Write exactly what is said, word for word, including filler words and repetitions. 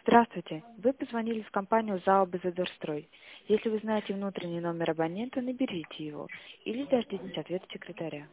Здравствуйте. Вы позвонили в компанию ЗАО «Базадорстрой». Если вы знаете внутренний номер абонента, наберите его или дождитесь ответа секретаря.